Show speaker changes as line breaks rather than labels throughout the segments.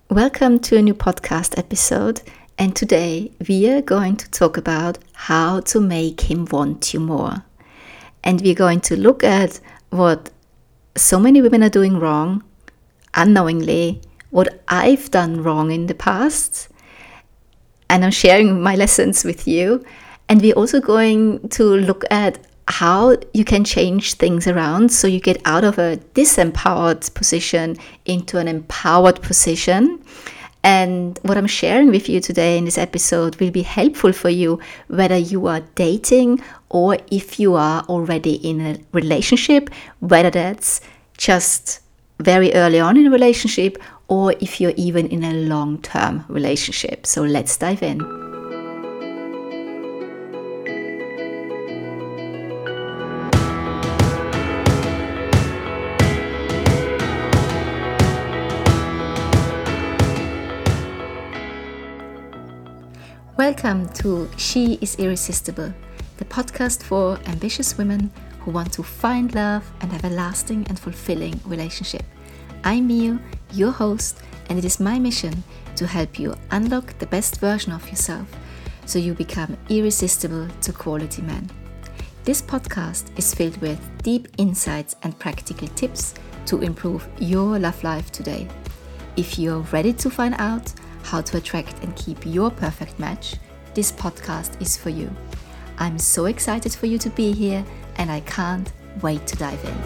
Welcome to a new podcast episode, and today we are going to talk about how to make him want you more. And we're going to look at what so many women are doing wrong, unknowingly, what I've done wrong in the past, and I'm sharing my lessons with you. And we're also going to look at how you can change things around so you get out of a disempowered position into an empowered position. And what I'm sharing with you today in this episode will be helpful for you whether you are dating or if you are already in a relationship, whether that's just very early on in a relationship or if you're even in a long-term relationship. So let's dive in. Welcome to She is Irresistible, the podcast for ambitious women who want to find love and have a lasting and fulfilling relationship. I'm Mio, your host, and it is my mission to help you unlock the best version of yourself so you become irresistible to quality men. This podcast is filled with deep insights and practical tips to improve your love life today. If you're ready to find out how to attract and keep your perfect match, this podcast is for you. I'm so excited for you to be here, and I can't wait to dive in.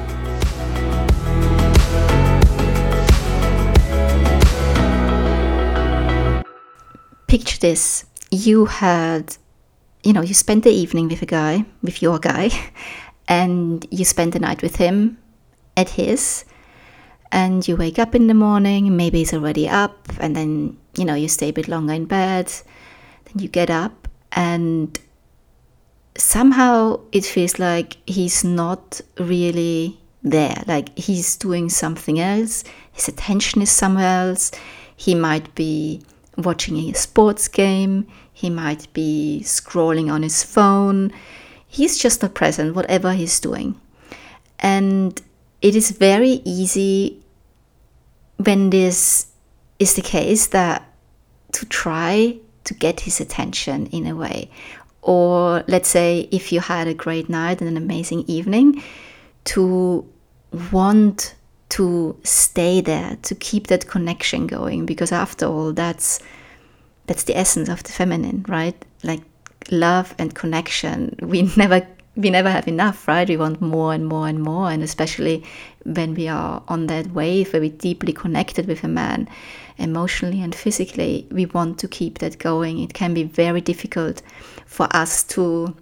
Picture this. You spent the evening with your guy, and you spent the night with him at his. And you wake up in the morning, maybe he's already up, and then, you stay a bit longer in bed. Then you get up, and somehow it feels like he's not really there. Like he's doing something else. His attention is somewhere else. He might be watching a sports game. He might be scrolling on his phone. He's just not present, whatever he's doing. And it is very easy when this is the case that to try to get his attention in a way. Or let's say if you had a great night and an amazing evening, to want to stay there, to keep that connection going, because after all, that's the essence of the feminine, right? Like love and connection. We never have enough, right? We want more and more and more, and especially when we are on that wave where we're deeply connected with a man, emotionally and physically, we want to keep that going. It can be very difficult for us to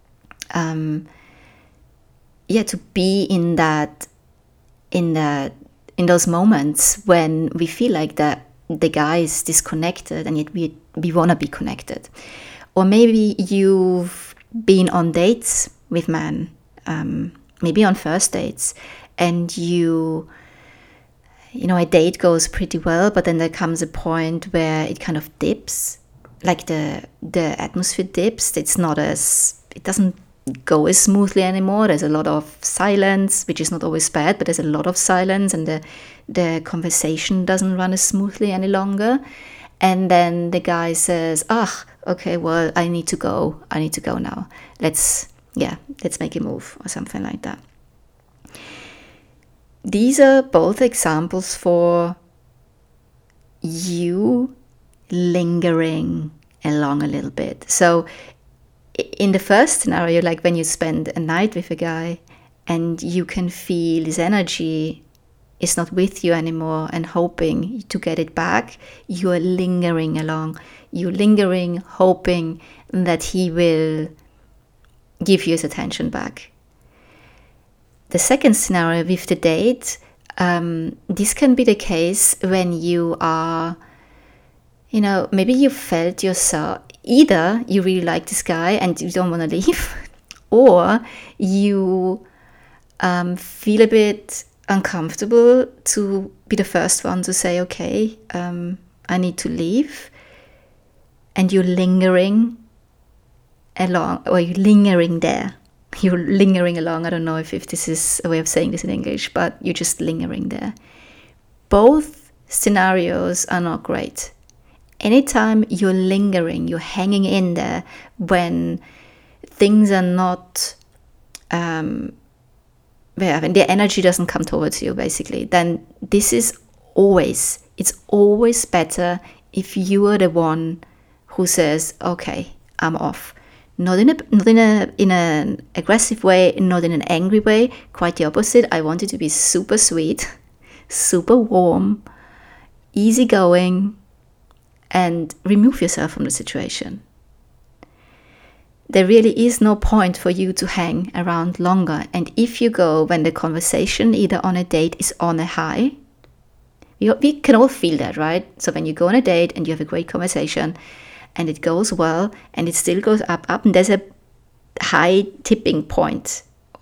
be in those moments when we feel like that the guy is disconnected, and yet we want to be connected. Or maybe you've been on dates with men, maybe on first dates, and a date goes pretty well, but then there comes a point where it kind of dips, like the atmosphere dips. It doesn't go as smoothly anymore. There's a lot of silence, which is not always bad, but there's a lot of silence, and the conversation doesn't run as smoothly any longer. And then the guy says, okay, well, I need to go now. Let's make a move, or something like that. These are both examples for you lingering along a little bit. So in the first scenario, like when you spend a night with a guy and you can feel his energy is not with you anymore and hoping to get it back, you are lingering along. You're lingering, hoping that he will give you his attention back. The second scenario with the date, this can be the case when you are, maybe you felt yourself, either you really like this guy and you don't want to leave, or you feel a bit uncomfortable to be the first one to say, okay, I need to leave. And you're lingering along, or you're lingering there. You're lingering along. I don't know if this is a way of saying this in English, but you're just lingering there. Both scenarios are not great. Anytime you're lingering, you're hanging in there when things are not, when the energy doesn't come towards you, basically, then it's always better if you are the one who says, okay, I'm off. Not in an aggressive way, not in an angry way, quite the opposite. I want it to be super sweet, super warm, easygoing, and remove yourself from the situation. There really is no point for you to hang around longer. And if you go when the conversation, either on a date, is on a high, we can all feel that, right? So when you go on a date and you have a great conversation and it goes well and it still goes up, and there's a high tip point.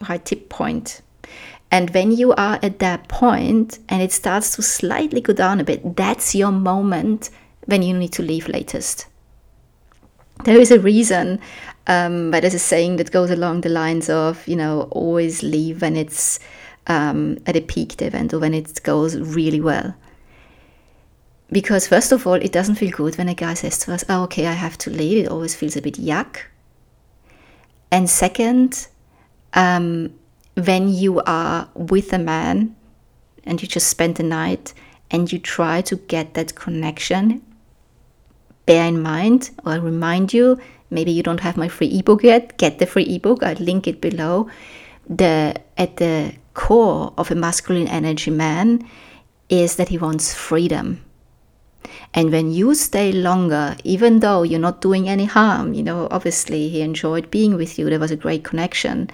And when you are at that point and it starts to slightly go down a bit, that's your moment when you need to leave latest. There is a reason, but there's a saying that goes along the lines of, always leave when it's at a peaked event or when it goes really well. Because first of all, it doesn't feel good when a guy says to us, oh, okay, I have to leave. It always feels a bit yuck. And second, when you are with a man and you just spend the night and you try to get that connection, bear in mind, or I remind you, maybe you don't have my free ebook yet, get the free ebook, I'll link it below. At the core of a masculine energy man is that he wants freedom. And when you stay longer, even though you're not doing any harm, obviously he enjoyed being with you, there was a great connection,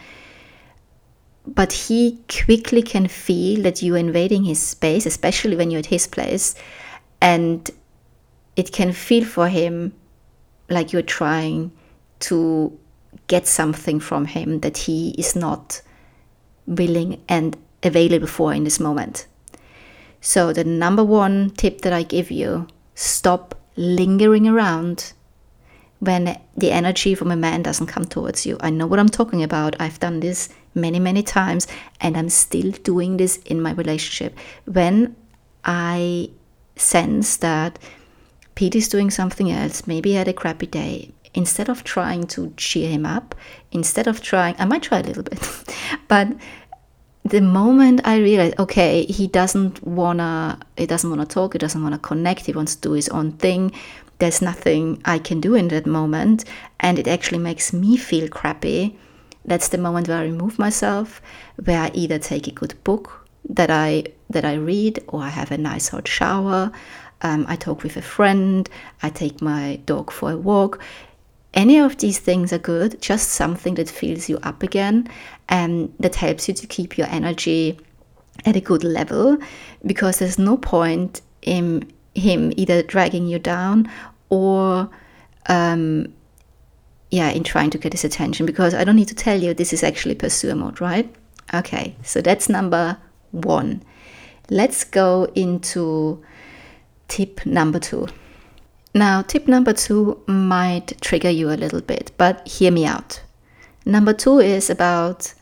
but he quickly can feel that you're invading his space, especially when you're at his place, and it can feel for him like you're trying to get something from him that he is not willing and available for in this moment. So the number one tip that I give you, stop lingering around when the energy from a man doesn't come towards you. I know what I'm talking about. I've done this many, many times, and I'm still doing this in my relationship. When I sense that Pete is doing something else, maybe he had a crappy day, instead of trying to cheer him up, I might try a little bit, but the moment I realize, okay, he doesn't wanna talk, he doesn't wanna connect, he wants to do his own thing, there's nothing I can do in that moment, and it actually makes me feel crappy, that's the moment where I remove myself, where I either take a good book that I read, or I have a nice hot shower, I talk with a friend, I take my dog for a walk. Any of these things are good, just something that fills you up again and that helps you to keep your energy at a good level, because there's no point in him either dragging you down or in trying to get his attention, because I don't need to tell you this is actually pursuer mode, right? Okay, so that's number one. Let's go into tip number two. Now, tip number two might trigger you a little bit, but hear me out. Number two is about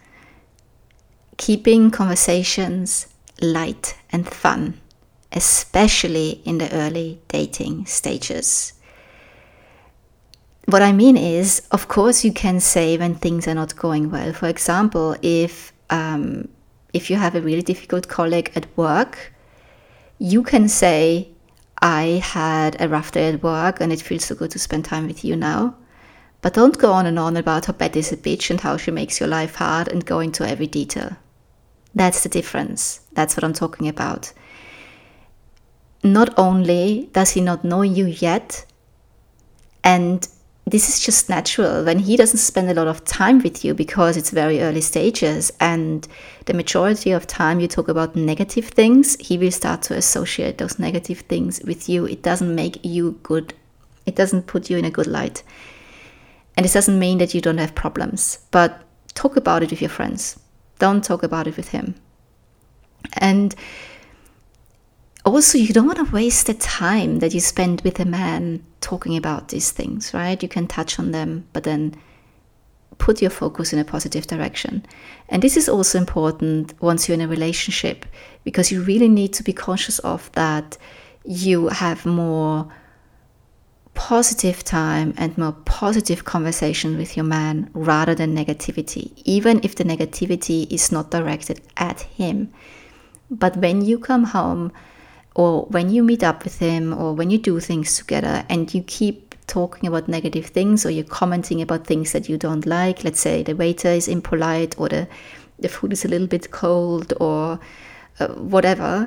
keeping conversations light and fun, especially in the early dating stages. What I mean is, of course, you can say when things are not going well. For example, if you have a really difficult colleague at work, you can say, I had a rough day at work and it feels so good to spend time with you now. But don't go on and on about how Betty is a bitch and how she makes your life hard and go into every detail. That's the difference. That's what I'm talking about. Not only does he not know you yet, and this is just natural, when he doesn't spend a lot of time with you because it's very early stages and the majority of time you talk about negative things, he will start to associate those negative things with you. It doesn't make you good. It doesn't put you in a good light. And it doesn't mean that you don't have problems, but talk about it with your friends. Don't talk about it with him. And also, you don't want to waste the time that you spend with a man talking about these things, right? You can touch on them, but then put your focus in a positive direction. And this is also important once you're in a relationship, because you really need to be conscious of that. You have more positive time and more positive conversation with your man rather than negativity, even if the negativity is not directed at him. But when you come home, or when you meet up with him, or when you do things together and you keep talking about negative things, or you're commenting about things that you don't like, let's say the waiter is impolite, or the food is a little bit cold, or whatever,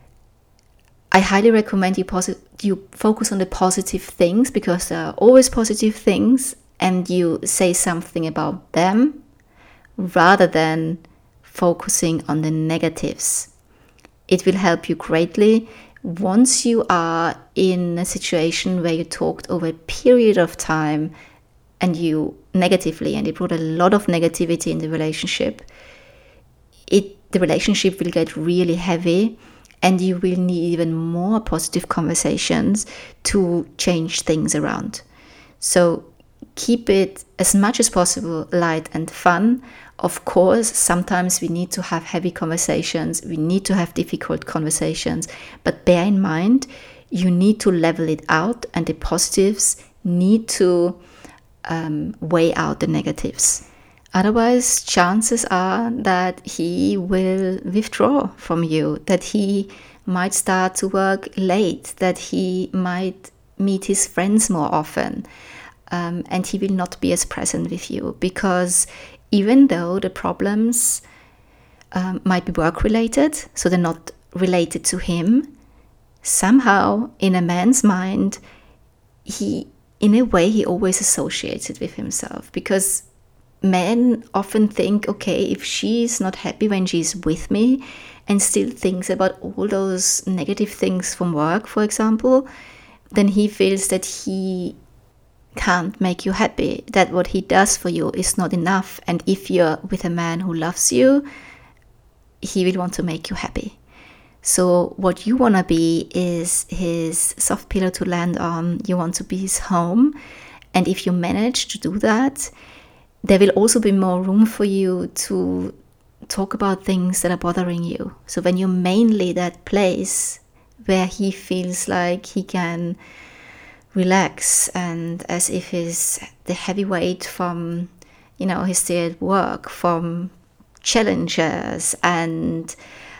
I highly recommend you focus on the positive things, because there are always positive things, and you say something about them rather than focusing on the negatives. It will help you greatly once you are in a situation where you talked over a period of time and you negatively, and it brought a lot of negativity in the relationship. The relationship will get really heavy, and you will need even more positive conversations to change things around. So keep it as much as possible light and fun. Of course, sometimes we need to have heavy conversations, we need to have difficult conversations, but bear in mind, you need to level it out, and the positives need to weigh out the negatives. Otherwise, chances are that he will withdraw from you, that he might start to work late, that he might meet his friends more often, and he will not be as present with you, because even though the problems might be work-related, so they're not related to him, somehow in a man's mind, he always associates it with himself, because men often think, okay, if she's not happy when she's with me and still thinks about all those negative things from work, for example, then he feels that he can't make you happy, that what he does for you is not enough. And if you're with a man who loves you, he will want to make you happy. So what you want to be is his soft pillow to land on. You want to be his home. And if you manage to do that, there will also be more room for you to talk about things that are bothering you. So when you're mainly that place where he feels like he can relax, and as if the heavy weight from his day at work, from challenges and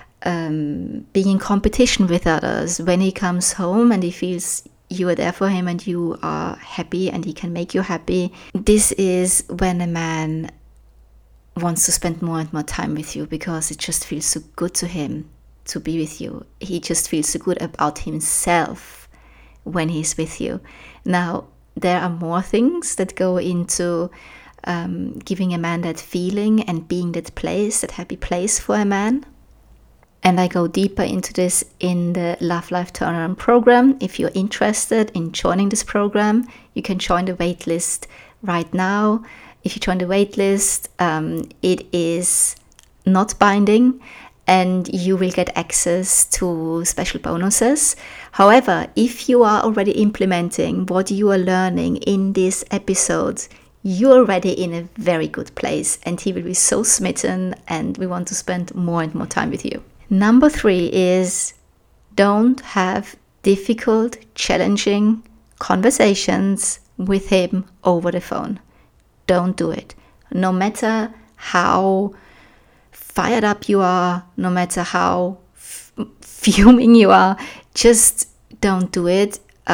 being in competition with others, when he comes home and he feels you are there for him and you are happy and he can make you happy, this is when a man wants to spend more and more time with you, because it just feels so good to him to be with you. He just feels so good about himself when he's with you. Now, there are more things that go into giving a man that feeling and being that place, that happy place for a man. And I go deeper into this in the Love Life Turnaround program. If you're interested in joining this program, you can join the waitlist right now. If you join the waitlist, it is not binding, and you will get access to special bonuses. However, if you are already implementing what you are learning in this episode, you're already in a very good place, and he will be so smitten, and we want to spend more and more time with you. Number 3 is, don't have difficult, challenging conversations with him over the phone. Don't do it. No matter how fired up you are, no matter how fuming you are, just don't do it.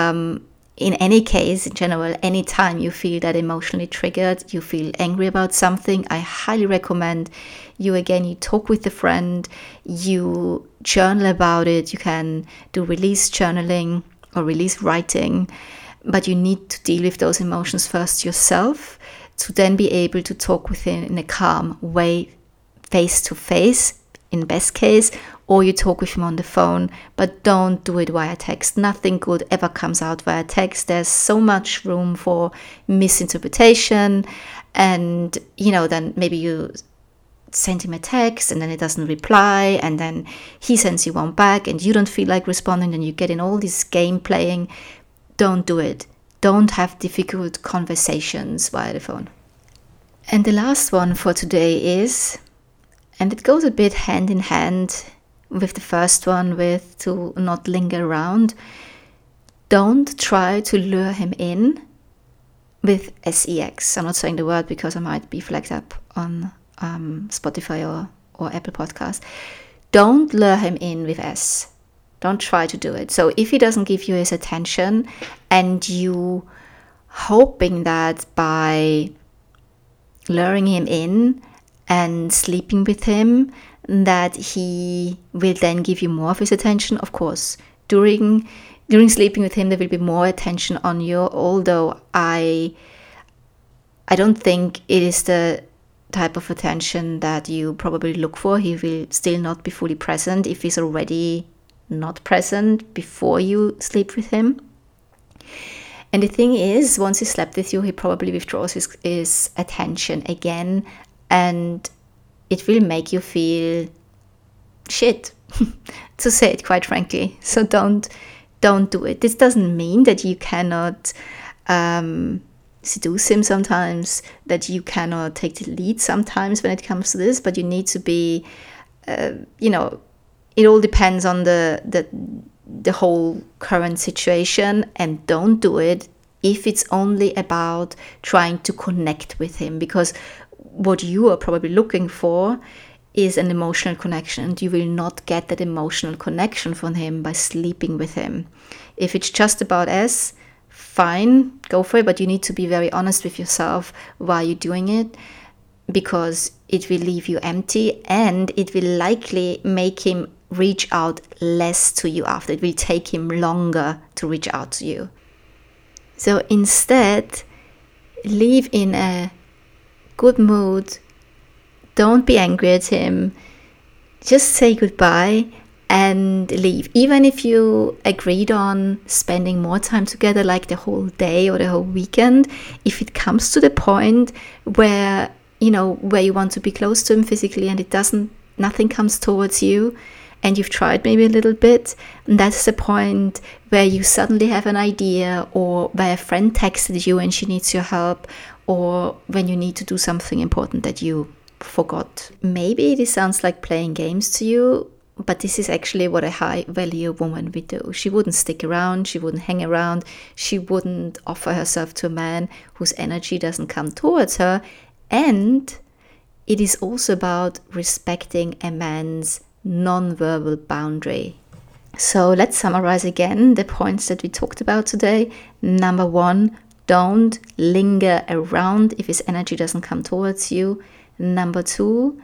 In any case, in general, anytime you feel that emotionally triggered, you feel angry about something, I highly recommend you talk with a friend, you journal about it. You can do release journaling or release writing, but you need to deal with those emotions first yourself to then be able to talk with him in a calm way, face to face, in best case, or you talk with him on the phone, but don't do it via text. Nothing good ever comes out via text. There's so much room for misinterpretation, and then maybe you send him a text and then he doesn't reply, and then he sends you one back and you don't feel like responding, and you get in all this game playing. Don't do it. Don't have difficult conversations via the phone. And the last one for today is, and it goes a bit hand in hand with the first one, with to not linger around. Don't try to lure him in with sex. I'm not saying the word because I might be flagged up on Spotify or Apple Podcast. Don't lure him in with S. Don't try to do it. So if he doesn't give you his attention, and you hoping that by luring him in and sleeping with him, that he will then give you more of his attention, of course, during sleeping with him there will be more attention on you, although I don't think it is the type of attention that you probably look for. He will still not be fully present if he's already not present before you sleep with him. And the thing is, once he slept with you, he probably withdraws his attention again, and it will make you feel shit, to say it quite frankly. So don't do it. This doesn't mean that you cannot seduce him sometimes, that you cannot take the lead sometimes when it comes to this, but you need to be, it all depends on the whole current situation, and don't do it if it's only about trying to connect with him, because what you are probably looking for is an emotional connection, and you will not get that emotional connection from him by sleeping with him. If it's just about S, fine, go for it, but you need to be very honest with yourself why you're doing it, because it will leave you empty, and it will likely make him reach out less to you after. It will take him longer to reach out to you. So instead, leave in a good mood. Don't be angry at him. Just say goodbye and leave. Even if you agreed on spending more time together, like the whole day or the whole weekend, if it comes to the point where you want to be close to him physically and nothing comes towards you, and you've tried maybe a little bit, and that's the point where you suddenly have an idea, or where a friend texted you and she needs your help, or when you need to do something important that you forgot. Maybe this sounds like playing games to you, but this is actually what a high value woman would do. She wouldn't stick around, she wouldn't hang around, she wouldn't offer herself to a man whose energy doesn't come towards her. And it is also about respecting a man's non-verbal boundary. So let's summarize again the points that we talked about today. Number 1, don't linger around if his energy doesn't come towards you. Number 2,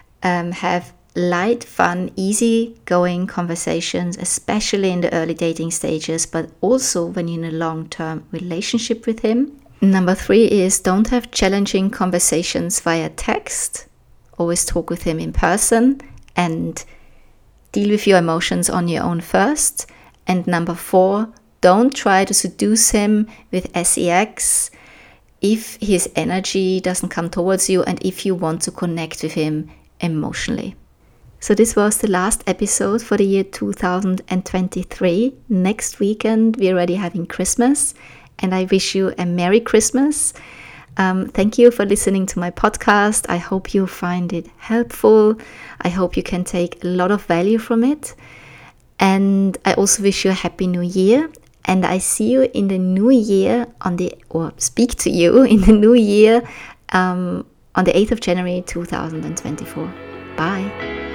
have light, fun, easy-going conversations, especially in the early dating stages, but also when you're in a long-term relationship with him. Number 3 is don't have challenging conversations via text. Always talk with him in person and deal with your emotions on your own first. And number 4, don't try to seduce him with sex if his energy doesn't come towards you and if you want to connect with him emotionally. So this was the last episode for the year 2023. Next weekend we're already having Christmas, and I wish you a Merry Christmas. Thank you for listening to my podcast. I hope you find it helpful. I hope you can take a lot of value from it. And I also wish you a Happy New Year. And I see you in the new year speak to you in the new year on the 8th of January 2024. Bye.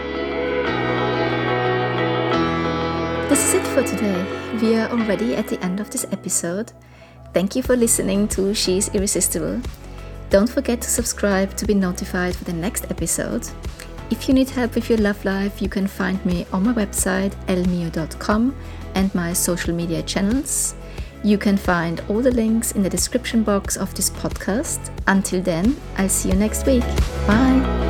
This is it for today. We are already at the end of this episode. Thank you for listening to She's Irresistible. Don't forget to subscribe to be notified for the next episode. If you need help with your love life, you can find me on my website elmio.com and my social media channels. You can find all the links in the description box of this podcast. Until then, I'll see you next week. Bye!